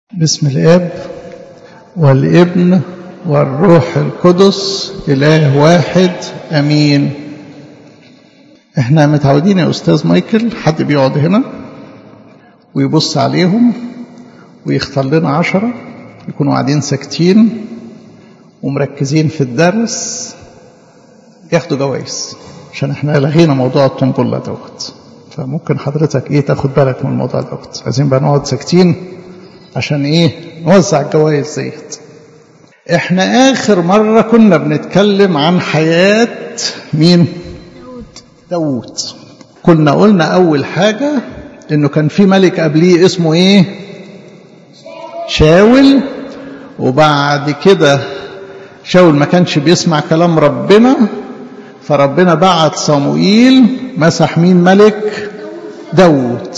بسم الاب والابن والروح القدس اله واحد امين. احنا متعودين يا استاذ مايكل حد بيقعد هنا ويبص عليهم ويختار لنا 10 يكونوا قاعدين ساكتين ومركزين في الدرس ياخدوا جوائز، عشان احنا لغينا موضوع الطنبله دوت. فممكن حضرتك تاخد بالك من الموضوع دوت. عايزين بقى نقعد ساكتين عشان نوزع الجوائز ديت. احنا اخر مرة كنا بنتكلم عن حياة مين؟ داود. كنا قلنا اول حاجة انه كان في ملك قبليه اسمه شاول، وبعد كده شاول ما كانش بيسمع كلام ربنا، فربنا بعت صموئيل مسح مين ملك؟ داود.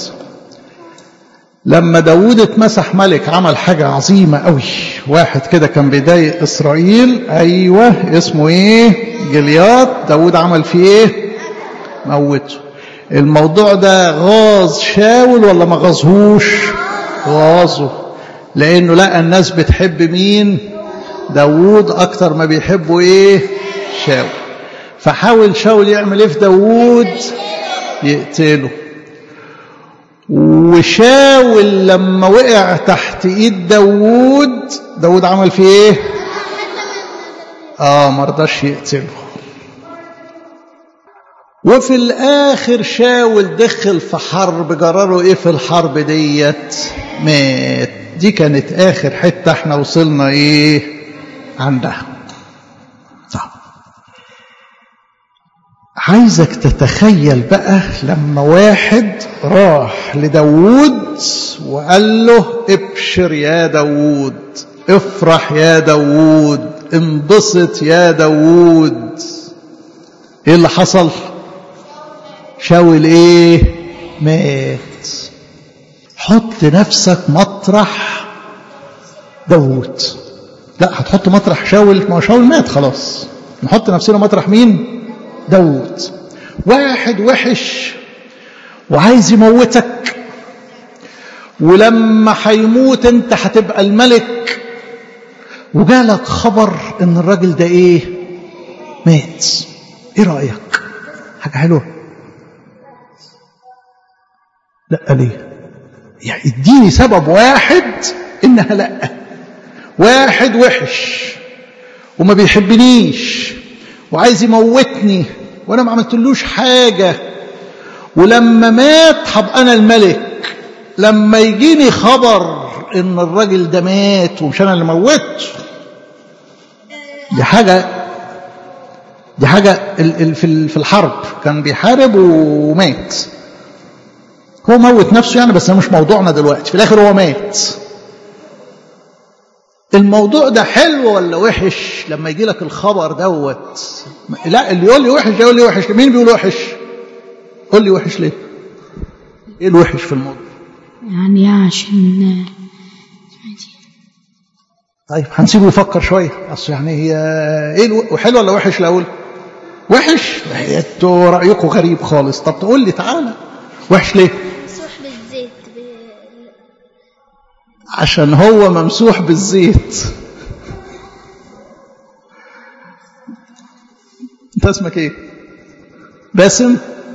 لما داود اتمسح ملك عمل حاجة عظيمة قوي. واحد كده كان بيضايق إسرائيل، اسمه جليات. داود عمل فيه موته. الموضوع ده غاظ شاول ولا ما غاظهوش؟ غاظه، لأنه لقى الناس بتحب مين؟ داود أكتر ما بيحبوا شاول. فحاول شاول يعمل في داود؟ يقتله. وشاول لما وقع تحت ايد داود عمل فيه مرضاش يقتله. وفي الاخر شاول دخل في حرب، جرره في الحرب ديت؟ مات. دي كانت اخر حتة احنا وصلنا عندها. صح. عايزك تتخيل بقى لما واحد راح لداود وقال له ابشر يا داود، افرح يا داود، انبسط يا داود. ايه اللي حصل؟ شاول مات. حط نفسك مطرح داود. لا، هتحط مطرح شاول؟ ما هو شاول مات خلاص. نحط نفسنا مطرح مين؟ داود. واحد وحش وعايز يموتك، ولما هيموت انت هتبقى الملك، وجالك خبر ان الراجل ده مات. ايه رأيك؟ حاجة حلوة؟ لا. ليه؟ يعني اديني سبب واحد انها لا. واحد وحش وما بيحبنيش وعايز يموتني وانا ما عملتلوش حاجة، ولما مات هبقى انا الملك. لما يجيني خبر ان الراجل ده مات ومش انا اللي موته، دي حاجة في الحرب كان بيحارب ومات. هو موت نفسه بس ده مش موضوعنا دلوقتي. في الاخر هو مات. الموضوع ده حلو ولا وحش لما يجي لك الخبر دوت؟ لا، اللي يقول لي وحش يقول لي وحش. مين بيقول وحش؟ قول لي وحش ليه؟ ايه الوحش في الموضوع؟ عشان طيب هنسيبه يفكر شويه. اصل هي ايه حلو ولا وحش؟ الاول وحش. انتوا رايكم غريب خالص. طب تقول لي تعالى وحش ليه؟ ممسوح بالزيت عشان هو ممسوح بالزيت. انت اسمك ايه؟ باسم؟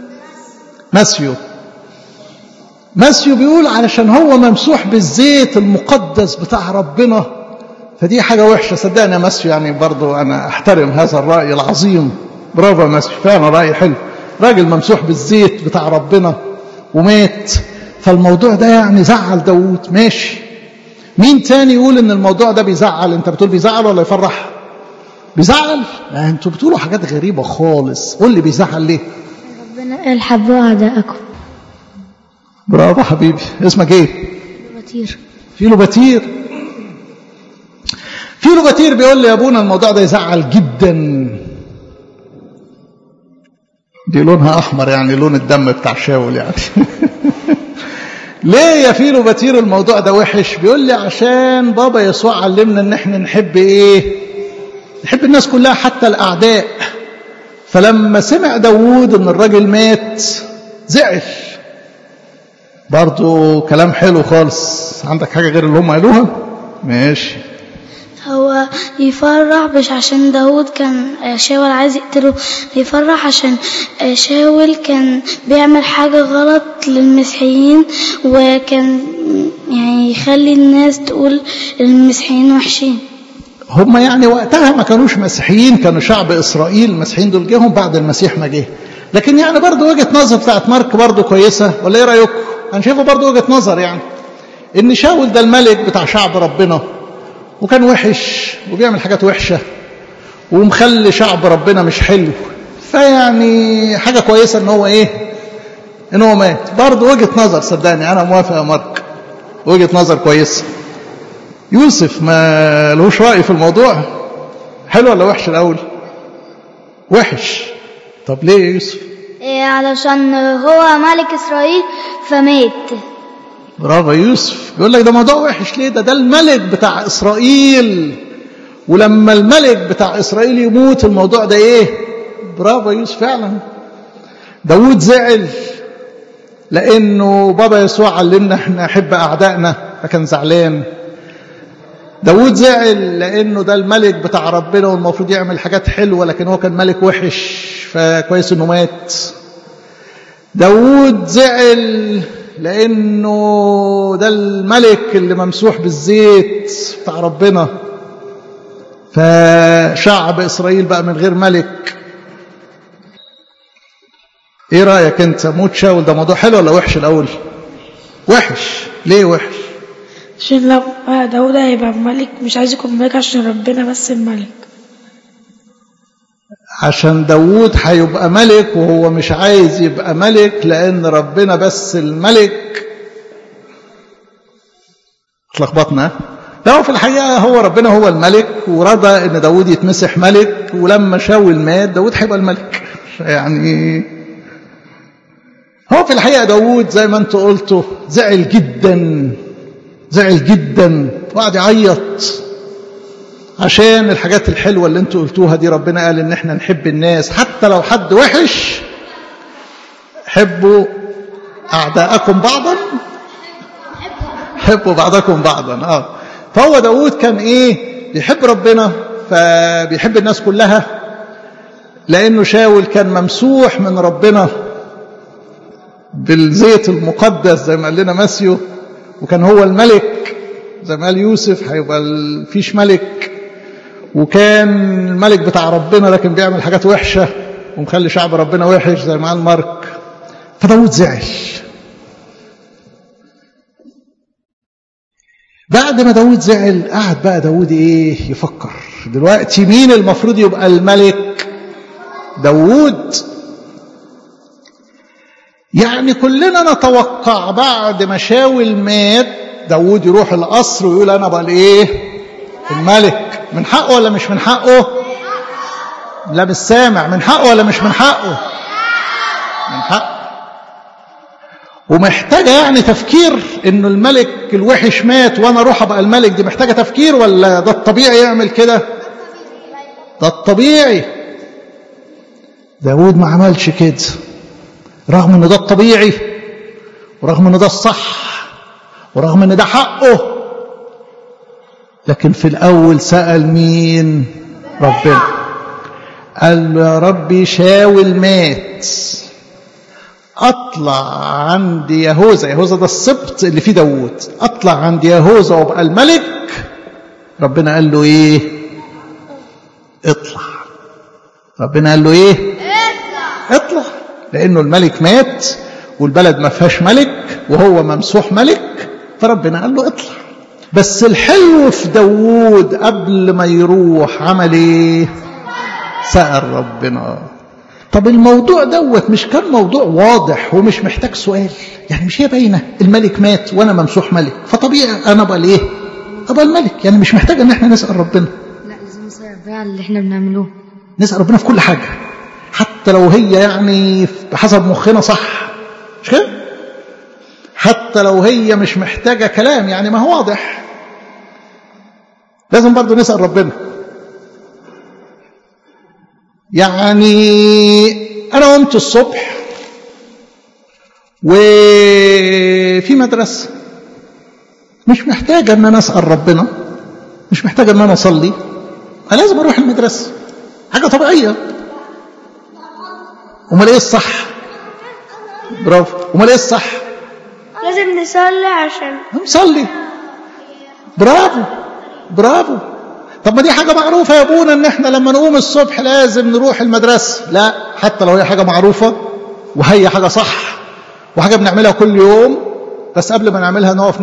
ماسيو بيقول علشان هو ممسوح بالزيت المقدس بتاع ربنا، فدي حاجة وحشة. صدقني يا ماسيو، برضو انا احترم هذا الرأي العظيم. برافو يا ماسيو، فعلا رأي حلو. راجل ممسوح بالزيت بتاع ربنا ومات، فالموضوع ده زعل داود. ماشي. مين تاني يقول ان الموضوع ده بيزعل؟ انت بتقول بيزعل ولا يفرح؟ بيزعل؟ انتوا بتقولوا حاجات غريبة خالص. قول لي بيزعل ليه؟ ربنا قال حبوا أعداءكم. برافو حبيبي. اسمك ايه؟ فيلو بتير بيقول لي يا ابونا الموضوع ده يزعل جدا. دي لونها احمر، لون الدم بتاع شاول ليه يا فيلو بتير الموضوع ده وحش؟ بيقول لي عشان بابا يسوع علمنا ان احنا نحب نحب الناس كلها حتى الاعداء. فلما سمع داود ان الراجل مات زعل. برضو كلام حلو خالص. عندك حاجة غير اللي هم قالوها؟ ماشي. هو يفرح مش عشان داود كان شاول عايز يقتله، يفرح عشان شاول كان بيعمل حاجة غلط للمسيحيين، وكان يعني يخلي الناس تقول المسيحيين وحشين. هم يعني وقتها ما كانوش مسيحيين، كانوا شعب إسرائيل. المسيحيين دول جيهم بعد المسيح ما جه. لكن يعني برضو وجهة نظر بتاعت مارك برضو كويسة، ولا ايه رأيكم؟ أنا شايفه برضو وجهة نظر، يعني إن شاول ده الملك بتاع شعب ربنا، وكان وحش وبيعمل حاجات وحشة ومخلي شعب ربنا مش حلو، فيعني حاجة كويسة إن هو إيه؟ إن هو مات. برضو وجهة نظر، صدقني أنا موافق يا مارك، وجهة نظر كويسة. يوسف ما لهوش رأي في الموضوع؟ حلو ولا وحش الأول؟ وحش. طب ليه يا يوسف؟ علشان هو ملك إسرائيل فمات. برافو يوسف. يقول لك ده موضوع وحش ليه؟ ده الملك بتاع إسرائيل، ولما الملك بتاع إسرائيل يموت الموضوع ده إيه؟ برافو يوسف فعلا. داود زعل لأنه بابا يسوع علمنا احنا نحب أعدائنا، فكان زعلان. داود زعل لأنه ده الملك بتاع ربنا والمفروض يعمل حاجات حلوة، لكن هو كان ملك وحش، فكويس انه مات. داود زعل لأنه ده الملك اللي ممسوح بالزيت بتاع ربنا، فشعب إسرائيل بقى من غير ملك. ايه رأيك انت؟ موت شاول ده موضوع حلو ولا وحش الأول؟ وحش. ليه وحش؟ عشان لو داود هيبقى ملك مش عايز يكون ملك عشان ربنا بس الملك. عشان داود هيبقى ملك وهو مش عايز يبقى ملك لأن ربنا بس الملك. اتلخبطنا. لا، في الحقيقة هو ربنا هو الملك، ورضى ان داود يتمسح ملك، ولما شاول مات داود هيبقى الملك. يعني هو في الحقيقة داود زي ما انتوا قلتوا زعل جدا، زعل جدا وقعد يعيط عشان الحاجات الحلوة اللي انتوا قلتوها دي. ربنا قال ان احنا نحب الناس حتى لو حد وحش، حبوا أعداءكم بعضا، حبوا بعضكم بعضا. فهو داود كان ايه؟ بيحب ربنا، فبيحب الناس كلها، لأنه شاول كان ممسوح من ربنا بالزيت المقدس زي ما قال لنا ماسيو، وكان هو الملك زي ما قال يوسف هيبقى فيش ملك، وكان الملك بتاع ربنا لكن بيعمل حاجات وحشة ومخلي شعب ربنا وحش زي ما قال مارك. فداود زعل. بعد ما داود زعل قعد بقى داود ايه؟ يفكر دلوقتي مين المفروض يبقى الملك؟ داود. يعني كلنا نتوقع بعد ما شاول مات داود يروح القصر ويقول انا بقى الايه؟ الملك. من حقه ولا مش من حقه؟ لا مش سامع. من حقه ولا مش من حقه؟ من حقه. ومحتاجه يعني تفكير انه الملك الوحش مات وانا اروح ابقى الملك، دي محتاجه تفكير ولا ده الطبيعي يعمل كده؟ ده الطبيعي. داود ما عملش كده، رغم ان ده الطبيعي ورغم ان ده الصح ورغم ان ده حقه، لكن في الاول سأل مين؟ ربنا. قال له يا ربي شاول مات، اطلع عند يهوذا، يهوذا ده السبط اللي فيه داود، اطلع عند يهوذا وابقى الملك. ربنا قال له ايه؟ اطلع. ربنا قال له ايه؟ اطلع. لانه الملك مات والبلد ما فيهاش ملك وهو ممسوح ملك، فربنا قال له اطلع. بس الحلو في داود قبل ما يروح عمل ايه؟ سأل ربنا. طب الموضوع دوت مش كان موضوع واضح ومش محتاج سؤال؟ يعني مش هي باينه؟ الملك مات وانا ممسوح ملك، فطبيعي انا ابقى الايه؟ ابقى الملك. يعني مش محتاج ان احنا نسأل ربنا. لا، لازم نسأل ربنا على اللي احنا بنعملوه. نسأل ربنا في كل حاجه حتى لو هي يعني بحسب مخنا صح، مش كده؟ حتى لو هي مش محتاجه كلام، يعني ما هو واضح، لازم برضو نسأل ربنا. يعني أنا قمت الصبح وفي في مدرسة، مش محتاجة ان انا اسأل ربنا، مش محتاجة ان انا اصلي، انا لازم اروح المدرسة، حاجة طبيعية. امال ايه الصح؟ برافو. امال ايه الصح؟ لازم نصلي عشان نصلي. برافو برافو. طب ما دي حاجة معروفة يا ابونا ان احنا لما نقوم الصبح لازم نروح المدرسة. لا، حتى لو هي حاجة معروفة وهي حاجة صح وحاجة بنعملها كل يوم، بس قبل ما نعملها نقف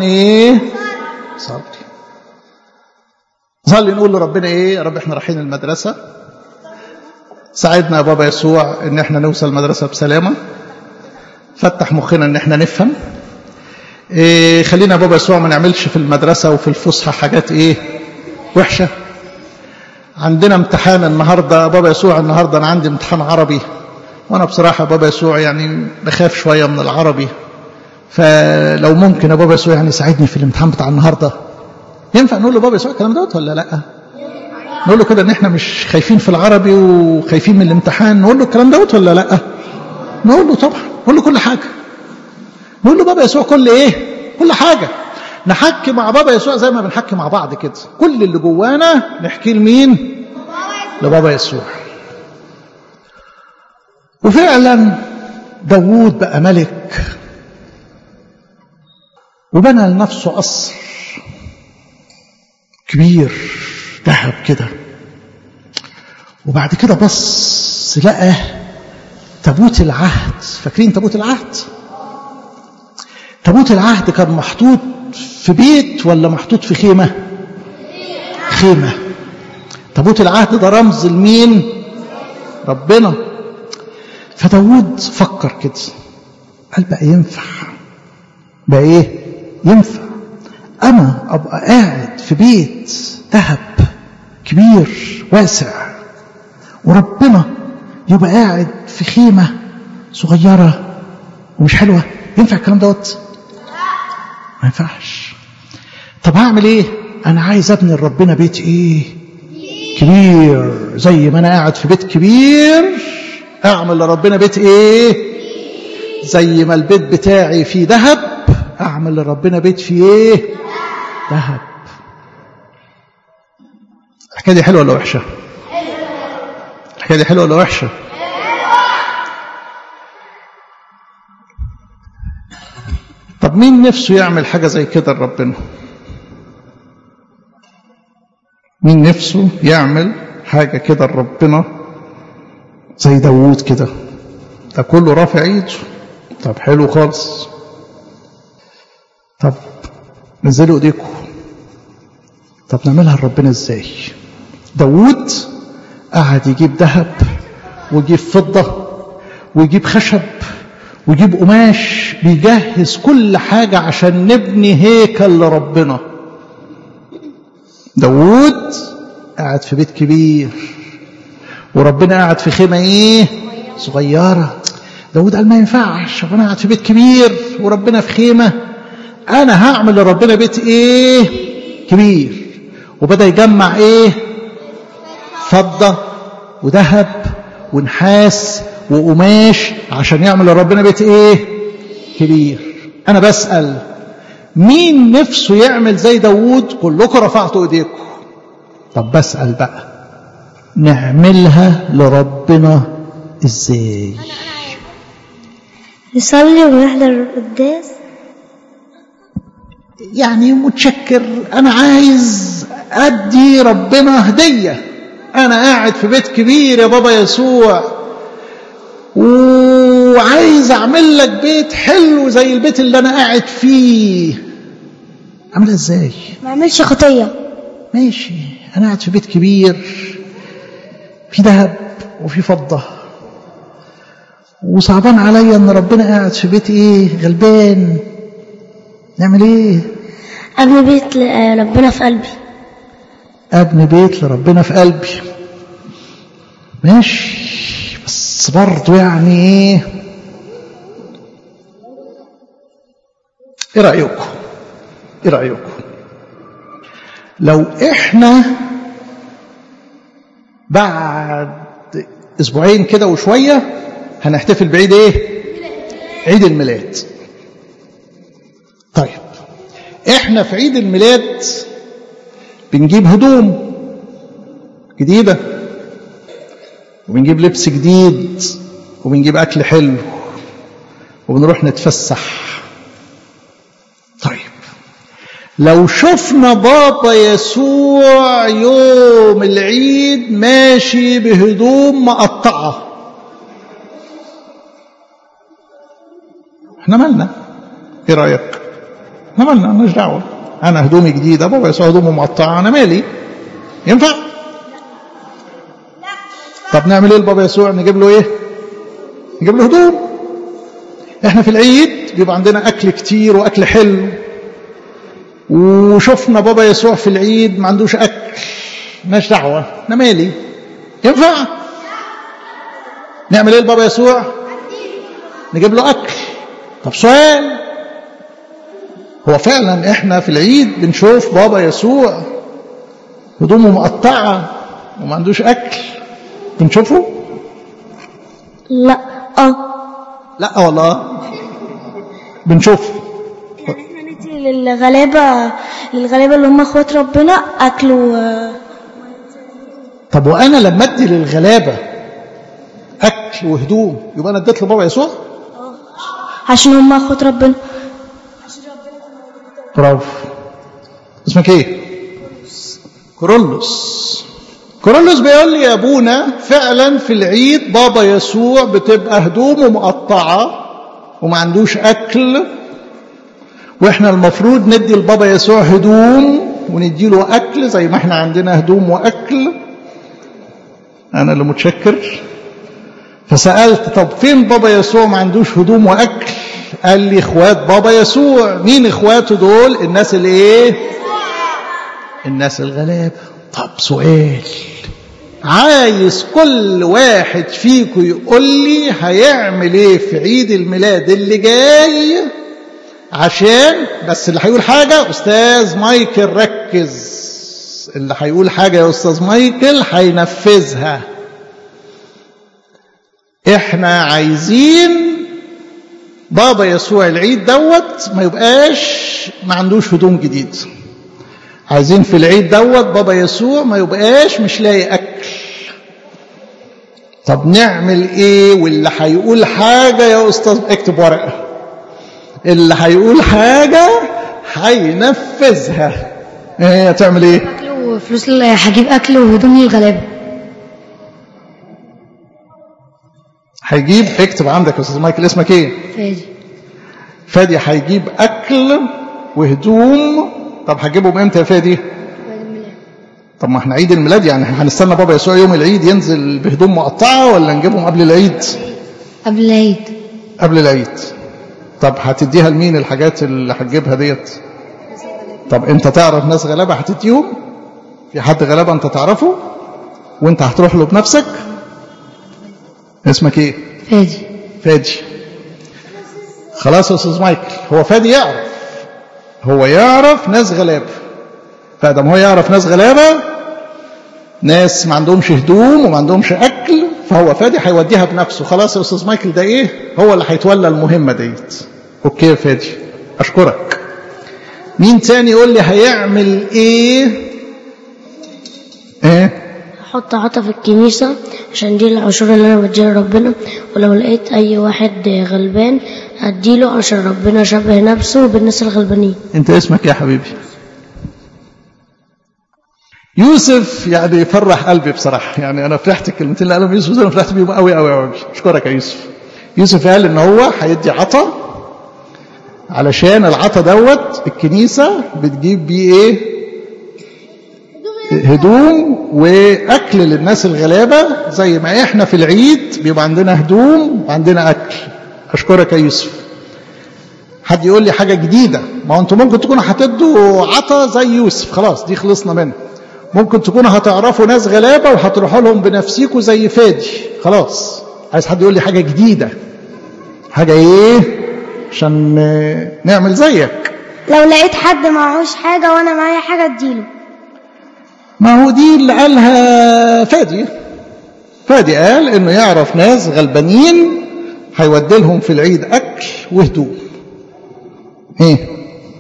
نصلي نقول لربنا ايه؟ يا رب احنا رايحين المدرسة، ساعدنا يا بابا يسوع ان احنا نوصل المدرسة بسلامة، فتح مخنا ان احنا نفهم، خلينا يا بابا يسوع ما نعملش في المدرسة وفي الفسحة حاجات وحشة. عندنا امتحان النهاردة بابا يسوع، النهاردة انا عندي امتحان عربي، وانا بصراحة بابا يسوع يعني بخاف شوية من العربي، فلو ممكن يا بابا يسوع يعني ساعدني في الامتحان بتاع النهاردة. ينفع نقول له بابا يسوع الكلام دوت ولا لا؟ نقول له كده ان احنا مش خايفين في العربي وخايفين من الامتحان، نقول له الكلام دوت ولا لا؟ نقول له طبعا، نقول له كل حاجة، نقول له بابا يسوع كل حاجة. نحكي مع بابا يسوع زي ما بنحكي مع بعض كده، كل اللي جوانا نحكي لمين؟ لبابا يسوع. وفعلا داوود بقى ملك وبنى لنفسه قصر كبير ذهب كده، وبعد كده بص لقى تابوت العهد. فاكرين تابوت العهد؟ تابوت العهد كان محطوط في بيت ولا محطوط في خيمة؟ خيمة. تابوت العهد ده رمز لمين؟ ربنا. فداود فكر كده، قال بقى ينفع، بقى ينفع أنا أبقى قاعد في بيت ذهب كبير واسع، وربنا يبقى قاعد في خيمة صغيرة ومش حلوة؟ ينفع الكلام دوت؟ ما ينفعش. طب هعمل ايه؟ انا عايز ابني لربنا بيت كبير، زي ما انا قاعد في بيت كبير اعمل لربنا بيت زي ما البيت بتاعي فيه ذهب اعمل لربنا بيت فيه ذهب. الحكايه دي حلوه ولا وحشه؟ الحكايه دي حلوه ولا وحشه؟ طب مين نفسه يعمل حاجة زي كده لربنا؟ مين نفسه يعمل حاجة كده لربنا زي داوود كده؟ ده كله رافع ايده. طب حلو خالص. طب نزلوا ايديكم. طب نعملها لربنا ازاي؟ داوود قعد يجيب ذهب ويجيب فضة ويجيب خشب ويجيب قماش، بيجهز كل حاجة عشان نبني هيكل لربنا. داوود قاعد في بيت كبير وربنا قاعد في خيمة صغيرة. داوود قال ما ينفعش، وانا قاعد في بيت كبير وربنا في خيمة، انا هعمل لربنا بيت كبير. وبدأ يجمع فضة وذهب ونحاس وقماش عشان يعمل لربنا بيت كبير. انا بسأل مين نفسه يعمل زي داوود؟ كلكم رفعتوا ايديكم. طب بسأل بقى نعملها لربنا ازاي؟ نصلي ونحضر القداس. يعني متشكر، انا عايز ادي ربنا هدية، انا قاعد في بيت كبير يا بابا يسوع وعايز اعمل لك بيت حلو زي البيت اللي انا قاعد فيه. اعملها ازاي؟ ما اعملش خطية. ماشي، انا قاعد في بيت كبير في ذهب وفي فضة، وصعبان عليا ان ربنا قاعد في بيت غلبان. نعمل ايه؟ ابني بيت لربنا في قلبي. ابني بيت لربنا في قلبي. ماشي، بس برضو يعني ايه رأيكم؟ ايه رأيكم لو احنا بعد اسبوعين كده وشوية هنحتفل بعيد عيد الميلاد. طيب احنا في عيد الميلاد بنجيب هدوم جديدة وبنجيب لبس جديد وبنجيب أكل حلو وبنروح نتفسح. طيب لو شفنا بابا يسوع يوم العيد ماشي بهدوم مقطعة، احنا مالنا؟ ايه رأيك؟ احنا مالنا؟ مالناش دعوة. انا هدومي جديدة، بابا يسوع هدومه مقطعة، انا مالي؟ ينفع؟ طب نعمل ايه لبابا يسوع؟ نجيب له ايه؟ نجيب له هدوم. احنا في العيد بيبقى عندنا اكل كتير واكل حلو، وشفنا بابا يسوع في العيد ما عندوش اكل، مالناش دعوه، انا مالي؟ ينفع؟ نعمل ايه لبابا يسوع؟ نجيب له اكل. طب سؤال، هو فعلا احنا في العيد بنشوف بابا يسوع هدومه مقطعه وما عندوش اكل بنشوفه؟ لا. لا والله بنشوفه. يعني احنا ندي للغلابة اللي هم اخوات ربنا اكل طب وانا لما ادي للغلابه اكل وهدوم يبقى انا اديت لبابا يسوع؟ عشان هم اخوات ربنا. برافو. اسمك ايه؟ كورولوس. كورولوس بيقول لي يا ابونا فعلا في العيد بابا يسوع بتبقى هدومه مقطعه وما عندوش اكل، واحنا المفروض ندي لبابا يسوع هدوم وندي له اكل زي ما احنا عندنا هدوم واكل. انا اللي متشكر. فسالت طب فين بابا يسوع ما عندوش هدوم واكل؟ قال لي اخوات بابا يسوع. مين اخواته دول؟ الناس اللي ايه؟ الناس الغلابه. طب سؤال، عايز كل واحد فيكم يقول لي هيعمل ايه في عيد الميلاد اللي جاي، عشان بس اللي هيقول حاجة أستاذ مايكل ركز، اللي هيقول حاجة يا أستاذ مايكل هينفذها. احنا عايزين بابا يسوع العيد دوت ما يبقاش ما عندوش هدوم جديد. عايزين في العيد دوت بابا يسوع ما يبقاش مش لاقي أكل. طب نعمل ايه؟ واللي هيقول حاجة يا أستاذ اكتب ورقة، اللي هيقول حاجة هينفذها. ايه هتعمل ايه؟ أكل وفلوس، هجيب أكل وهدوم للغلابة. هيجيب، اكتب عندك يا أستاذ مايكل. اسمك ايه؟ فادي. فادي هيجيب أكل وهدوم. طب هتجيبهم امتى يا فادي؟ طب ما احنا عيد الميلاد، يعني هنستنى بابا يسوع يوم العيد ينزل بهدوم مقطعة ولا نجيبهم قبل العيد؟ قبل العيد. قبل العيد. طب هتديها لمين الحاجات اللي هتجيبها ديت؟ طب انت تعرف ناس غلابة هتديهم؟ في حد غلابة انت تعرفه وانت هتروح له بنفسك؟ اسمك ايه؟ فادي. فادي. خلاص يا استاذ مايكل، هو فادي يعرف، هو يعرف ناس غلابة. فادم هو يعرف ناس غلابة، ناس ما عندهمش هدوم وما عندهمش اكل، فهو فادي هيوديها بنفسه. خلاص يا استاذ مايكل، ده ايه؟ هو اللي هيتولى المهمة ديت. اوكي يا فادي، اشكرك. مين تاني يقول لي هيعمل ايه؟ ايه؟ احط عطا في الكنيسة عشان دي العشور اللي انا بديها لربنا، ولو لقيت اي واحد غلبان هديله عشان ربنا شبه نفسه بالناس الغلبانين. انت اسمك يا حبيبي؟ يوسف. يعني يفرح قلبي بصراحة، يعني انا فرحت الكلمتين اللي قالهم يوسف، انا فرحت بيهم قوي قوي قوي. اشكرك يا يوسف. يوسف قال ان هو هيدي عطا، علشان العطا دوت الكنيسة بتجيب بيه ايه؟ هدوم واكل للناس الغلابة، زي ما احنا في العيد بيبقى عندنا هدوم وعندنا اكل. اشكرك يا يوسف. حد يقول لي حاجة جديدة؟ ما انتم ممكن تكونوا هتدوا عطا زي يوسف، خلاص دي خلصنا منها. ممكن تكونوا هتعرفوا ناس غلابة وهتروحوا لهم بنفسيكوا زي فادي، خلاص. عايز حد يقول لي حاجة جديدة؟ حاجة ايه؟ عشان نعمل زيك. لو لقيت حد معهوش حاجة وانا معايا حاجة اديله. ما هو دي اللي قالها فادي. فادي قال انه يعرف ناس غلبانين هيودي لهم في العيد اكل وهدوم. ايه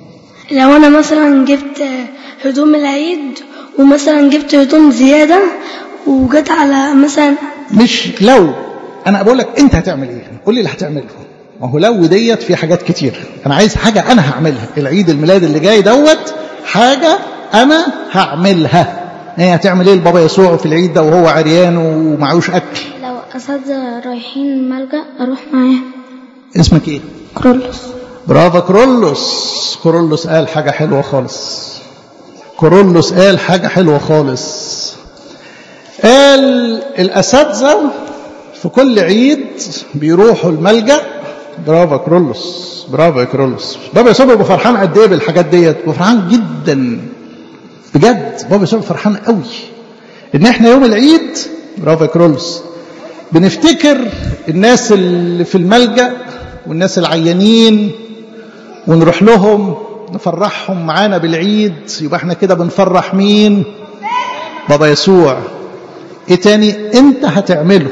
لو أنا مثلا جبت هدوم العيد ومثلا جبت هدوم زيادة وجت على مثلا، مش لو، انا بقول لك انت هتعمل ايه، قول لي اللي هتعمله. ما هو لو ديت في حاجات كتير، انا عايز حاجه انا هعملها. العيد الميلاد اللي جاي دوت حاجه انا هعملها. ايه هتعمل ايه لبابا يسوع في العيد ده وهو عريان ومعوش اكل؟ لو اساتذه رايحين الملجأ اروح معاهم. اسمك ايه؟ كرولوس. برافو كرولوس. كرولوس قال حاجه حلوه خالص. كرولوس قال حاجه حلوه خالص. قال الاساتذه في كل عيد بيروحوا الملجأ. برافو كرولوس. برافو يا كرولوس. بابا يسوع بيبقى فرحان قد ايه بالحاجات ديت؟ بيبقى فرحان جدا بجد. بابا يسوع فرحان قوي ان احنا يوم العيد، برافو يا كرولوس، بنفتكر الناس اللي في الملجأ والناس العيانين ونروح لهم نفرحهم معانا بالعيد. يبقى احنا كده بنفرح مين؟ بابا يسوع. ايه تاني انت هتعمله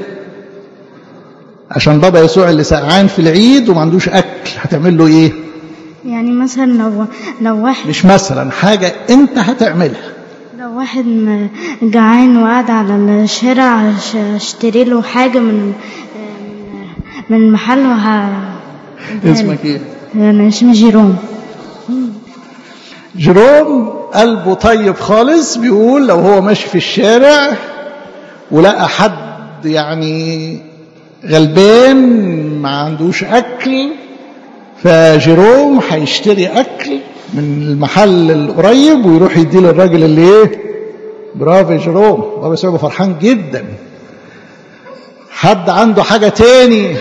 عشان بابا يسوع اللي سقعان في العيد وما عندوش اكل؟ هتعمل له ايه؟ يعني مثلا لو واحد، مش مثلا، حاجه انت هتعملها. لو واحد جعان وقاعد على الشارع اشتري له حاجه من محل اسمك ايه؟ انا اسمي جيروم. جيروم قلبه طيب خالص، بيقول لو هو ماشي في الشارع ولقى حد يعني غلبان ما عندوش اكل، فجيروم هيشتري اكل من المحل القريب ويروح يديه للراجل اللي ايه. برافو يا جيروم. بابا يسوع فرحان جدا. حد عنده حاجه تاني؟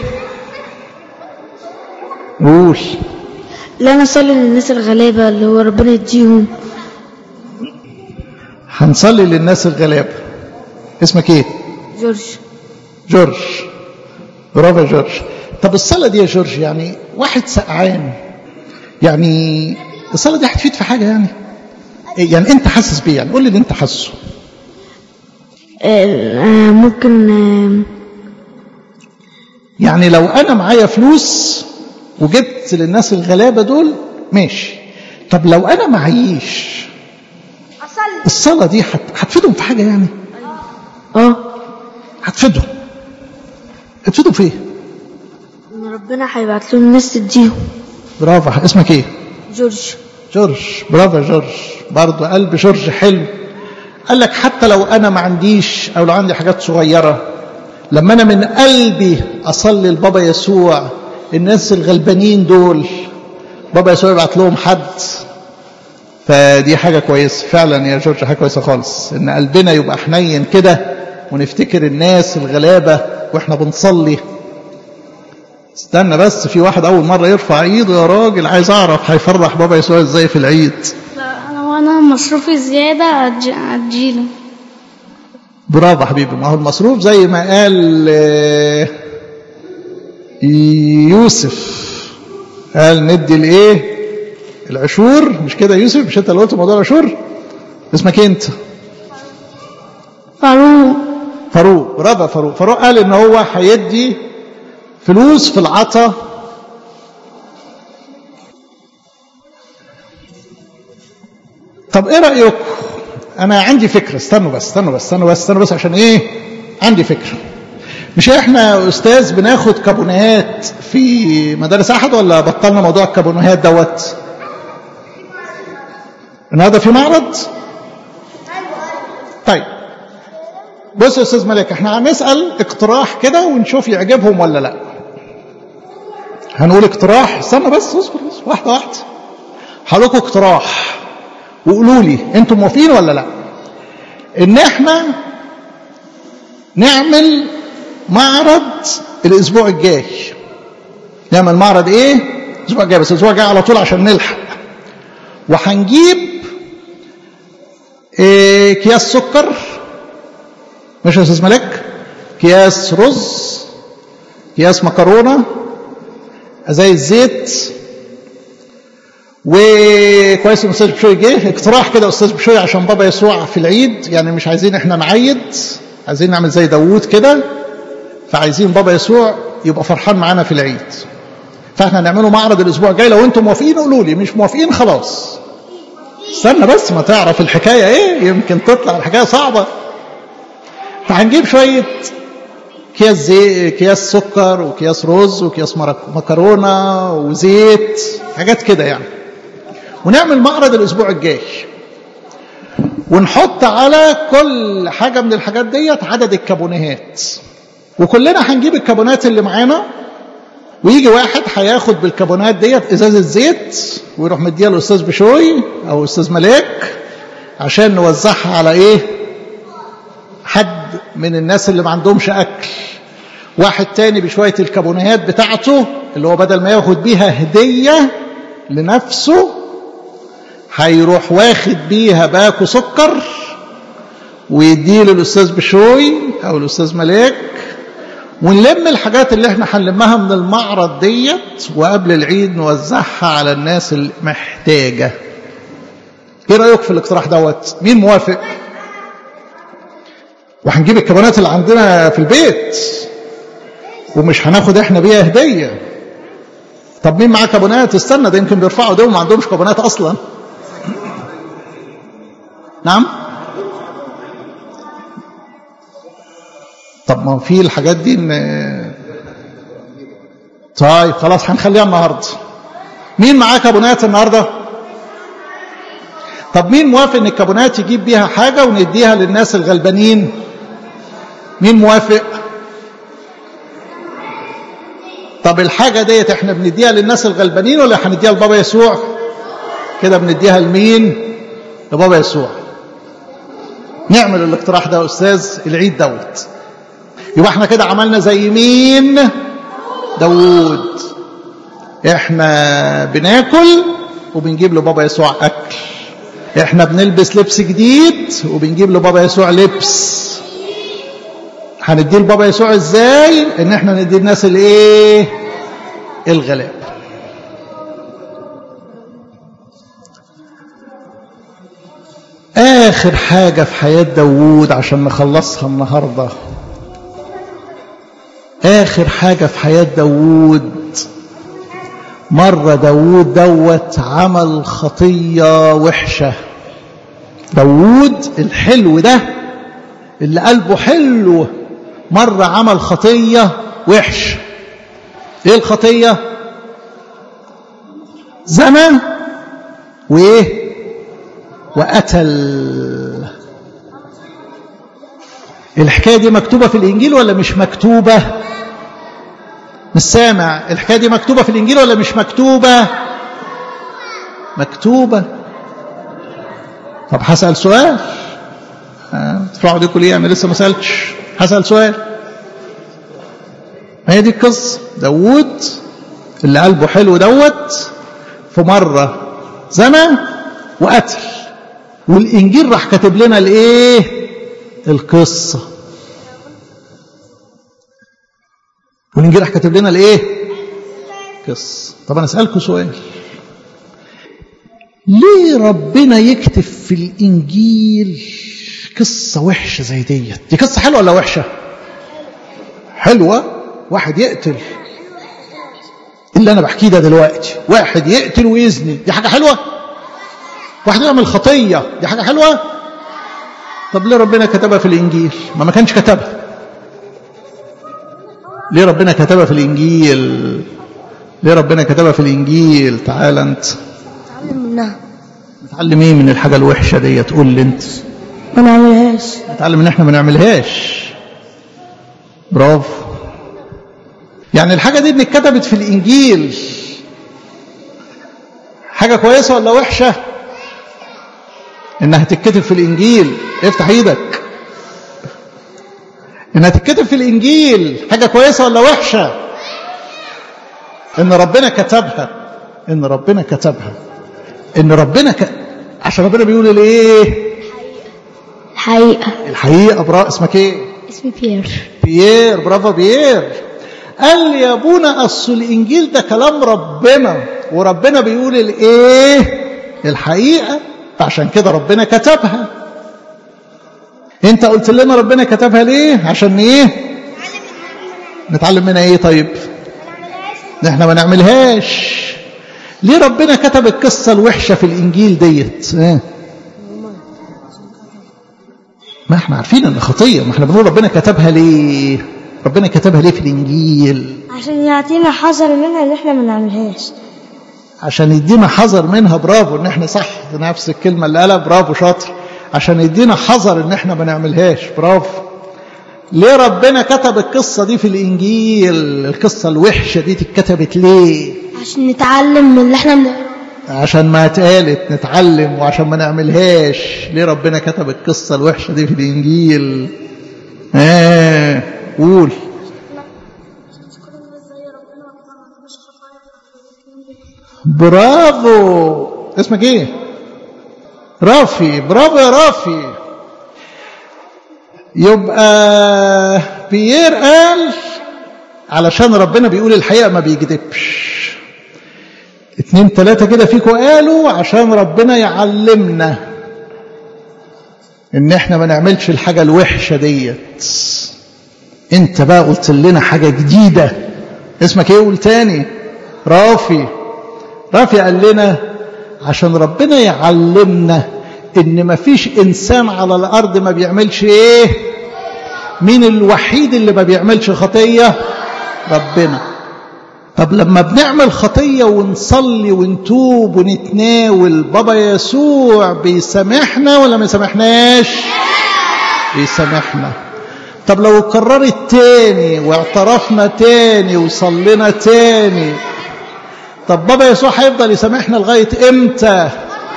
قول. لا أنا أصلي للناس الغلابة اللي هو ربنا يديهم. هنصلي للناس الغلابة. اسمك ايه؟ جورج. جورج. برافو يا جورج. طب الصلاة دي يا جورج يعني واحد سقعان، يعني الصلاة دي هتفيد في حاجة يعني انت حاسس بيه؟ يعني قول لي اللي انت حاسه. ممكن يعني لو انا معايا فلوس وجبت للناس الغلابة دول ماشي. طب لو انا معيش، الصلاة دي هتفيدهم في حاجة يعني؟ هتفيدهم في ايه؟ ان ربنا هيبعت لهم ناس تديهم. برافو. اسمك ايه؟ جورج. جورج. برافو يا جورج. برضه قلب جورج حلو. قال لك حتى لو انا ما عنديش او لو عندي حاجات صغيرة، لما انا من قلبي اصلي لبابا يسوع الناس الغلبانين دول، بابا يسوع يبعت لهم حد. فدي حاجة كويسة فعلا يا جورج، حاجة كويسة خالص ان قلبنا يبقى حنين كده ونفتكر الناس الغلابة واحنا بنصلي. استنى بس، في واحد اول مرة يرفع ايده. يا راجل عايز اعرف هيفرح بابا يسوع ازاي في العيد. لو انا مصروفي زياده اديله. برافو حبيبي. ما هو المصروف زي ما قال يوسف، قال ندي الايه؟ العشور. مش كده يوسف؟ مش انت اللي قلت موضوع العشور؟ اسمك انت؟ فاروق. برافو فاروق. فاروق قال ان هو هيدي فلوس في العطا. طب ايه رأيكم؟ انا عندي فكرة. استنوا بس عشان ايه؟ عندي فكرة. مش احنا يا استاذ بناخد كابونات في مدارس احد ولا بطلنا موضوع الكابونات دوت؟ النهارده في معرض. طيب بص يا استاذ ملك، احنا هنسأل اقتراح كده ونشوف يعجبهم ولا لا. هنقول اقتراح. استنى بس، اصبر واحدة. هقول لكم اقتراح وقولوا لي انتم موافقين ولا لا. ان احنا نعمل معرض الاسبوع الجاي. نعمل معرض ايه؟ الاسبوع الجاي، بس الاسبوع الجاي على طول عشان نلحق. وهنجيب اكياس سكر، ماشي يا استاذ ملك، اكياس رز، اكياس مكرونه، ازايز زيت. وكويس ان استاذ بشوي جه. اقتراح كده يا استاذ بشوي عشان بابا يسوع في العيد، يعني مش عايزين احنا نعيد، عايزين نعمل زي داوود كده، فعايزين بابا يسوع يبقى فرحان معانا في العيد. فاحنا هنعمله معرض الاسبوع الجاي. لو انتم موافقين قولوا لي، مش موافقين خلاص. استنى بس ما تعرف الحكاية ايه، يمكن تطلع الحكاية صعبة. فهنجيب شوية اكياس زيت، اكياس سكر واكياس رز واكياس مكرونة وزيت، حاجات كده يعني، ونعمل معرض الاسبوع الجاي، ونحط على كل حاجة من الحاجات ديت عدد الكابونات، وكلنا هنجيب الكابونات اللي معانا، ويجي واحد هياخد بالكابونات ديت ازازة زيت ويروح مديها للاستاذ بشوي او استاذ ملاك عشان نوزعها على ايه؟ حد من الناس اللي ما عندهمش اكل. واحد تاني بشوية الكابونات بتاعته اللي هو بدل ما ياخد بيها هدية لنفسه هيروح واخد بيها باكو سكر ويديه للاستاذ بشوي او الاستاذ ملاك، ونلم الحاجات اللي احنا هنلمها من المعرض ديت وقبل العيد نوزعها على الناس المحتاجة. ايه رأيك في الاقتراح دوت؟ مين موافق؟ وهنجيب الكابونات اللي عندنا في البيت ومش هناخد احنا بيها هدية. طب مين معاه كابونات؟ استنى، ده يمكن بيرفعوا ايديهم ما عندهمش كابونات اصلا. نعم؟ طب ما في الحاجات دي طيب خلاص هنخليها النهارده. مين معاه كابونات النهارده؟ طب مين موافق ان الكابونات يجيب بيها حاجه ونديها للناس الغلبانين؟ مين موافق؟ طب الحاجه ديت احنا بنديها للناس الغلبانين ولا هنديها لبابا يسوع؟ كده بنديها لمين؟ لبابا يسوع. نعمل الاقتراح ده يا استاذ العيد دوت، يبقى احنا كده عملنا زي مين؟ داود. احنا بناكل وبنجيب لبابا يسوع اكل، احنا بنلبس لبس جديد وبنجيب لبابا يسوع لبس. هنديه لبابا يسوع ازاي؟ ان احنا ندي الناس الايه؟ الغلاب. اخر حاجة في حياة داود عشان نخلصها النهاردة، آخر حاجة في حياة داود، مرة داود دوت عمل خطية وحشة. داود الحلو ده اللي قلبه حلو مرة عمل خطية وحشة. ايه الخطية؟ زنى وايه؟ وقتل. الحكاية دي مكتوبة في الإنجيل ولا مش مكتوبة؟ مش سامع. الحكاية دي مكتوبة في الإنجيل ولا مش مكتوبة؟ مكتوبة. طب هسأل سؤال، ترفعوا ايديكم ليه؟ أنا لسه ما سألتش. هسأل سؤال، ما هي دي القصة. داود اللي قلبه حلو دوت في مرة زنى وقتل، والإنجيل راح كاتب لنا الإيه؟ القصة. والإنجيل راح كاتب لنا الإيه؟ قصة. طب أنا أسألكم سؤال، ليه ربنا يكتب في الإنجيل قصة وحشة زي ديت؟ دي قصة حلوة ولا وحشة؟ حلوة. واحد يقتل، اللي أنا بحكيه ده دلوقتي، واحد يقتل ويزني، دي حاجة حلوة؟ واحد يعمل خطية، دي حاجة حلوة؟ طب ليه ربنا كتبها في الإنجيل؟ ما كانش كتبها. ليه ربنا كتبها في الإنجيل؟ ليه ربنا كتبها في الإنجيل؟ تعال أنت نتعلم منها. نتعلم إيه من الحاجة الوحشة دي؟ تقول لي أنت. ما نعملهاش. نتعلم إن إحنا ما نعملهاش. برافو. يعني الحاجة دي اللي اتكتبت في الإنجيل حاجة كويسة ولا وحشة؟ إنها تتكتب في الإنجيل، افتح إيدك. إنها تتكتب في الإنجيل حاجة كويسة ولا وحشة؟ إن ربنا كتبها، إن ربنا كتبها، إن ربنا عشان ربنا بيقول الإيه؟ الحقيقة. اسمك إيه؟ اسمي بيير. بيير، برافو بيير. قال لي يا ابونا أصل الإنجيل ده كلام ربنا، وربنا بيقول الإيه؟ الحقيقة، فعشان كده ربنا كتبها. انت قلت لنا ربنا كتبها ليه؟ عشان ايه؟ نتعلم منها ايه؟ طيب احنا ما نعملهاش. ليه ربنا كتب القصة الوحشة في الإنجيل ديت؟ ما احنا عارفين ان خطية، ما احنا بنقول ربنا كتبها ليه؟ ربنا كتبها ليه في الإنجيل؟ عشان يعطينا حذر منها اللي احنا ما نعملهاش. عشان يدينا حذر منها. برافو ان احنا صح، نفس الكلمة اللي قالها، برافو شاطر. عشان يدينا حذر ان احنا ما نعملهاش. برافو. ليه ربنا كتب القصة دي في الإنجيل؟ القصة الوحشة دي اتكتبت ليه؟ عشان نتعلم من اللي احنا بنقراه. عشان ما اتقالت نتعلم، وعشان ما نعملهاش. ليه ربنا كتب القصة الوحشة دي في الإنجيل؟ قول. برافو. اسمك ايه؟ رافي. برافو يا رافي. يبقى بيير قال علشان ربنا بيقول الحقيقة ما بيكذبش. 2 3 كده فيكم قالوا عشان ربنا يعلمنا ان احنا ما نعملش الحاجة الوحشة ديت. انت بقى قلت لنا حاجة جديدة. اسمك ايه؟ قول تاني. رافي. رافي قال لنا عشان ربنا يعلمنا ان ما فيش انسان على الارض ما بيعملش ايه. مين الوحيد اللي ما بيعملش خطية؟ ربنا. طب لما بنعمل خطية ونصلي ونتوب ونتناول، بابا يسوع بيسامحنا ولا ما يسامحناش؟ بيسامحنا. طب لو قررت تاني واعترفنا تاني وصلينا تاني، طب بابا يسوع هيفضل يسامحنا لغاية امتى؟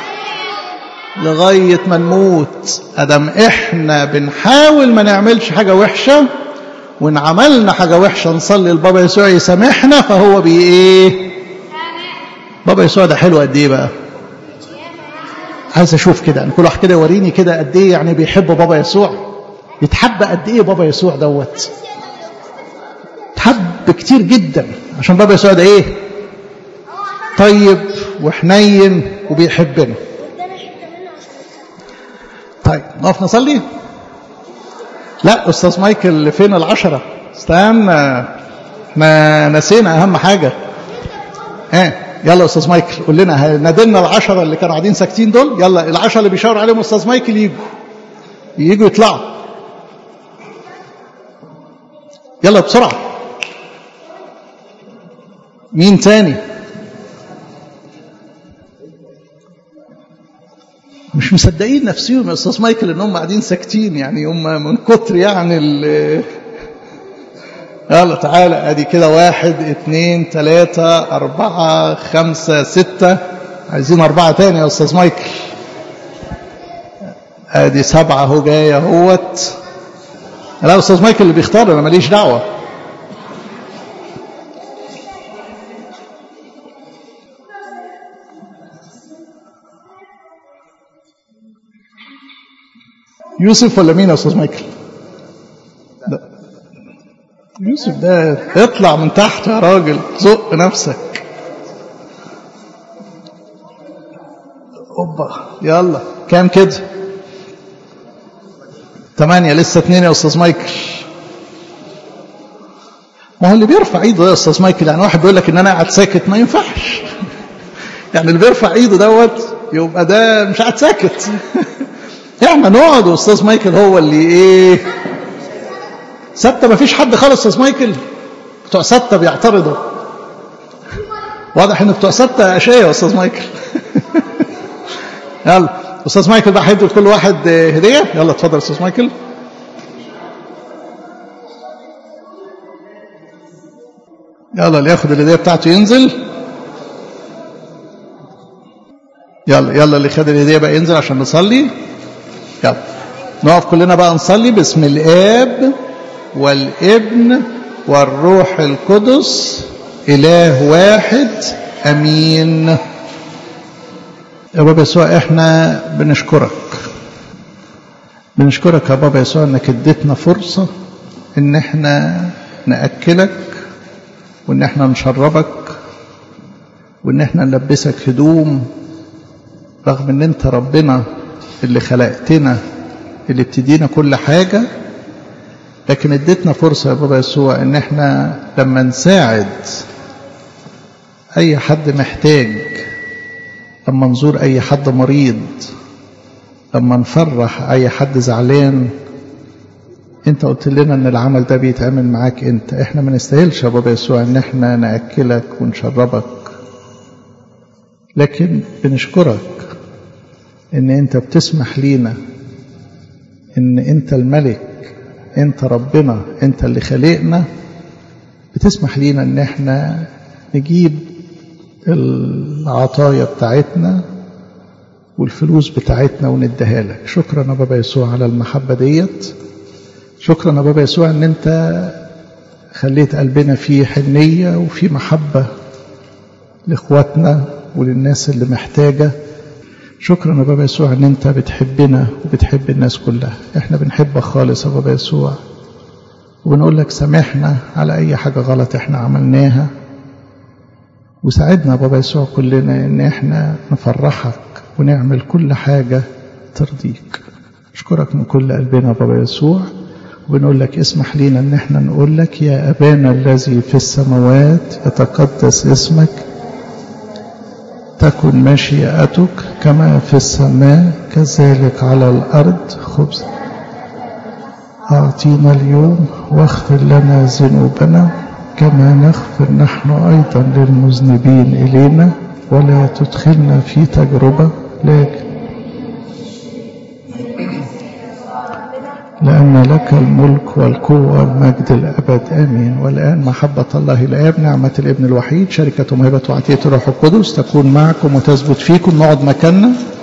لغاية ما نموت. ادم احنا بنحاول ما نعملش حاجة وحشة، وان عملنا حاجة وحشة نصلي لبابا يسوع يسامحنا، فهو ايه؟ بابا يسوع ده حلو قد ايه بقى؟ عايز اشوف كده، يعني كل واحد كده يوريني كده قد ايه يعني بيحب بابا يسوع. يتحب قد ايه بابا يسوع دوت؟ تحب كتير جدا، عشان بابا يسوع ده ايه؟ طيب وحنين وبيحبنا. طيب نقف نصلي؟ لا أستاذ مايكل فين 10؟ استنى، ما نسينا أهم حاجة. يلا أستاذ مايكل قول لنا، نادلنا 10 اللي كانوا قاعدين ساكتين دول. يلا 10 اللي بيشاور عليهم أستاذ مايكل يجوا يطلعوا. يلا بسرعة. مين تاني؟ مش مصدقين نفسهم يا أستاذ مايكل إنهم قاعدين ساكتين، يعني هم من كتر يعني يلا تعالى. ادي كده 1 2 3 4 5 6. عايزين 4 تاني يا أستاذ مايكل. ادي 7 اهو جاي اهوت. لا أستاذ مايكل اللي بيختار، انا ماليش دعوة. يوسف ولا مين يا أستاذ مايكل؟ لا يوسف ده اطلع من تحت يا راجل، زق نفسك. اوبا يلا كام كده؟ 8. لسه 2 يا أستاذ مايكل. ما هو اللي بيرفع ايده يا أستاذ مايكل، يعني واحد بيقول لك ان انا قاعد ساكت، ما ينفعش. يعني اللي بيرفع ايده دوت يبقى ده مش قاعد ساكت. يعني نقعد أستاذ مايكل هو اللي ايه؟ ستة. ما فيش حد خالص أستاذ مايكل. بتوع ستة بيعترضوا. واضح ان بتوع ستة أشياء يا أستاذ مايكل. يلا أستاذ مايكل بقى هيدي لكل واحد هدية. يلا اتفضل أستاذ مايكل. يلا اللي ياخد الهدية بتاعته ينزل. يلا اللي خد الهدية بقى ينزل عشان نصلي. يلا نقف كلنا بقى نصلي. باسم الآب والابن والروح القدس إله واحد أمين. يا بابا يسوع احنا بنشكرك يا بابا يسوع انك اديتنا فرصة ان احنا نأكلك، وان احنا نشربك، وان احنا نلبسك هدوم، رغم ان انت ربنا اللي خلقتنا اللي بتدينا كل حاجة. لكن اديتنا فرصة يا بابا يسوع ان احنا لما نساعد أي حد محتاج، لما نزور أي حد مريض، لما نفرح أي حد زعلان. أنت قلت لنا أن العمل ده بيتعمل معاك أنت. إحنا ما نستاهلش يا بابا يسوع أن إحنا نأكلك ونشربك، لكن بنشكرك أن أنت بتسمح لينا، أن أنت الملك، أنت ربنا، أنت اللي خلقنا، بتسمح لينا أن إحنا نجيب العطايا بتاعتنا والفلوس بتاعتنا ونديها لك. شكرا يا بابا يسوع على المحبة ديت. شكرا يا بابا يسوع ان انت خليت قلبنا فيه حنية وفيه محبة لاخواتنا وللناس اللي محتاجة. شكرا يا بابا يسوع ان انت بتحبنا وبتحب الناس كلها. احنا بنحبك خالص يا بابا يسوع، وبنقول لك سامحنا على اي حاجة غلط احنا عملناها، وساعدنا يا بابا يسوع كلنا ان احنا نفرحك ونعمل كل حاجة ترضيك. اشكرك من كل قلبنا يا بابا يسوع، وبنقول لك اسمح لينا ان احنا نقول لك يا ابانا الذي في السماوات يتقدس اسمك، تكن مشيئتك كما في السماء كذلك على الارض. خبز اعطينا اليوم، واغفر لنا ذنوبنا كما نغفر نحن ايضا للمذنبين الينا، ولا تدخلنا في تجربة، لأن لك الملك والقوة والمجد الأبد آمين. والآن محبة الله الآب، نعمة الابن الوحيد، شركة ومهبة وعطية الروح القدس تكون معكم وتثبت فيكم. نقعد مكاننا.